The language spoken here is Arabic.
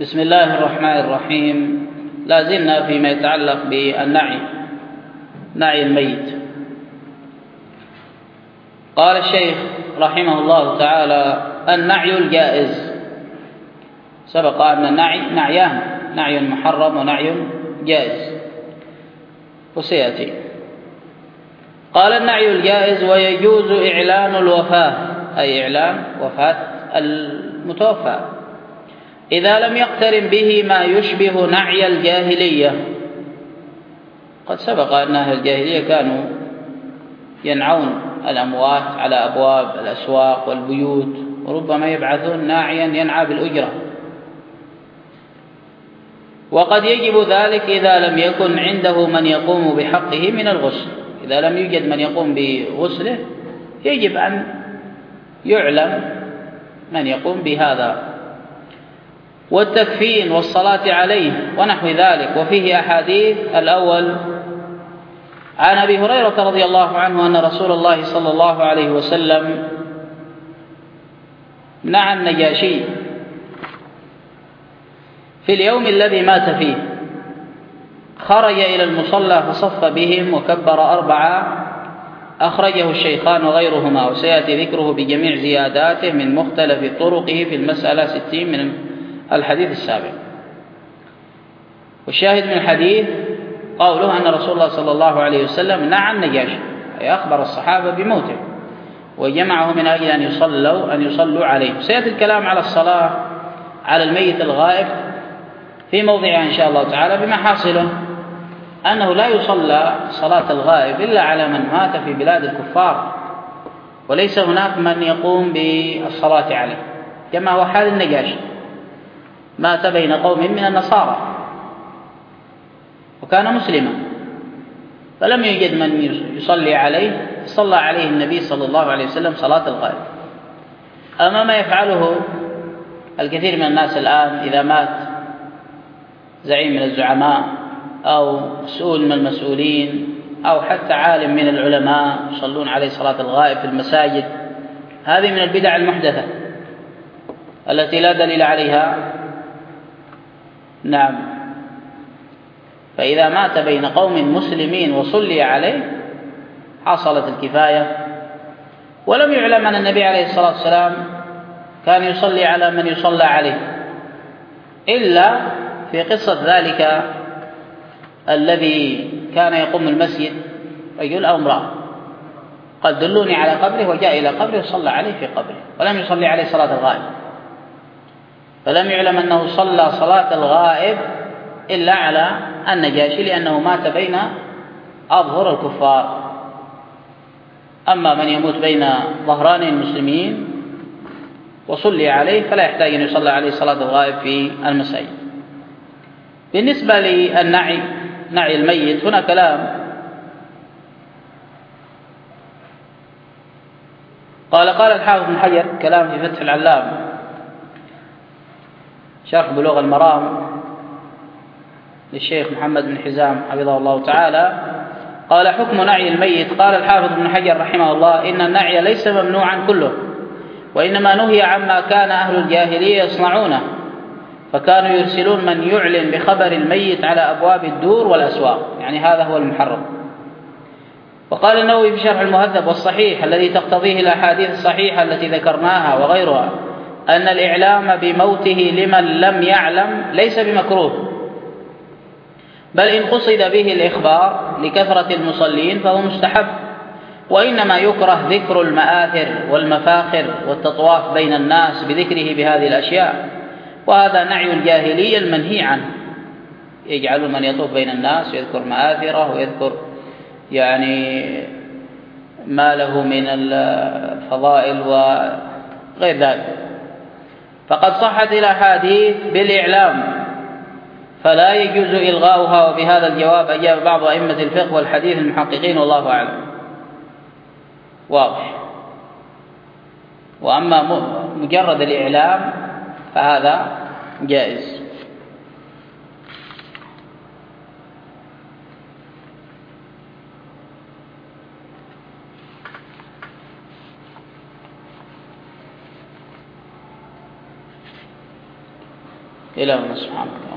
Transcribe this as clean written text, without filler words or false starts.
بسم الله الرحمن الرحيم. لا زلنا فيما يتعلق بالنعي، نعي الميت. قال الشيخ رحمه الله تعالى: النعي الجائز. سبق أن النعي نعيان، نعي محرم ونعي جائز، وسيأتي. قال: النعي الجائز ويجوز إعلان الوفاة، أي إعلان وفاة المتوفى، إذا لم يقترن به ما يشبه نعي الجاهلية. قد سبق أن أهل الجاهلية كانوا ينعون الأموات على أبواب الأسواق والبيوت، وربما يبعثون ناعيا ينعى بالأجرة، وقد يجب ذلك إذا لم يكن عنده من يقوم بحقه من الغسل. إذا لم يوجد من يقوم بغسله يجب أن يعلم من يقوم بهذا، والتكفين والصلاة عليه ونحو ذلك. وفيه أحاديث: الأول عن أبي هريرة رضي الله عنه أن رسول الله صلى الله عليه وسلم نعى النجاشي في اليوم الذي مات فيه، خرج إلى المصلى فصف بهم وكبر 4، أخرجه الشيخان وغيرهما، وسيأتي ذكره بجميع زياداته من مختلف طرقه في المسألة 60 من الحديث السابق. والشاهد من الحديث قوله أن رسول الله صلى الله عليه وسلم نعى النجاشي، أي أخبر الصحابة بموته وجمعه من أجل أن يصلوا عليه. سيأتي الكلام على الصلاة على الميت الغائب في موضعها إن شاء الله تعالى، بمحاصله أنه لا يصلى صلاة الغائب إلا على من مات في بلاد الكفار، وليس هناك من يقوم بالصلاة عليه، كما هو حال النجاشي، مات بين قوم من النصارى وكان مسلما، فلم يوجد من يصلي عليه، صلى عليه النبي صلى الله عليه وسلم صلاة الغائب. أما ما يفعله الكثير من الناس الآن، إذا مات زعيم من الزعماء أو مسؤول من المسؤولين أو حتى عالم من العلماء، يصلون عليه صلاة الغائب في المساجد. هذه من البدع المحدثة التي لا دليل عليها. نعم، فإذا مات بين قوم مسلمين وصلي عليه حصلت الكفاية. ولم يعلم أن النبي عليه الصلاة والسلام كان يصلي على من يصلى عليه، إلا في قصة ذلك الذي كان يقوم المسجد رجل أو امرأة، قال: دلوني على قبره، وجاء إلى قبره وصلى عليه في قبره، ولم يصلي عليه صلاة الغائب. فلم يعلم أنه صلى صلاة الغائب إلا على النجاشي، لأنه مات بين أظهر الكفار. أما من يموت بين ظهران المسلمين وصلي عليه فلا يحتاج أن يصلى عليه صلاة الغائب في المساجد. بالنسبة للنعي، نعي الميت، هنا كلام. قال الحافظ بن حجر، كلام في فتح العلام شرح بلوغ المرام للشيخ محمد بن حزام حفظه الله تعالى. قال: حكم نعي الميت. قال الحافظ بن حجر رحمه الله: إن النعي ليس ممنوعا كله، وإنما نهي عما كان أهل الجاهلية يصنعونه، فكانوا يرسلون من يعلن بخبر الميت على أبواب الدور والأسواق، يعني هذا هو المحرم. وقال النووي في شرح المهذب والصحيح الذي تقتضيه الأحاديث الصحيحة التي ذكرناها وغيرها، أن الإعلام بموته لمن لم يعلم ليس بمكروه، بل إن قصد به الإخبار لكثرة المصلين فهو مستحب، وإنما يكره ذكر المآثر والمفاخر والتطواف بين الناس بذكره بهذه الأشياء، وهذا نعي الجاهلية المنهي عنه. يجعل من يطوف بين الناس ويذكر مآثره ويذكر يعني ما له من الفضائل وغير ذلك. فقد صحت الأحاديث بالإعلام فلا يجوز إلغاؤها، وبهذا الجواب أجاب بعض أئمة الفقه والحديث المحققين، والله أعلم. واضح. وأما مجرد الإعلام فهذا جائز. إلهنا سبحانه.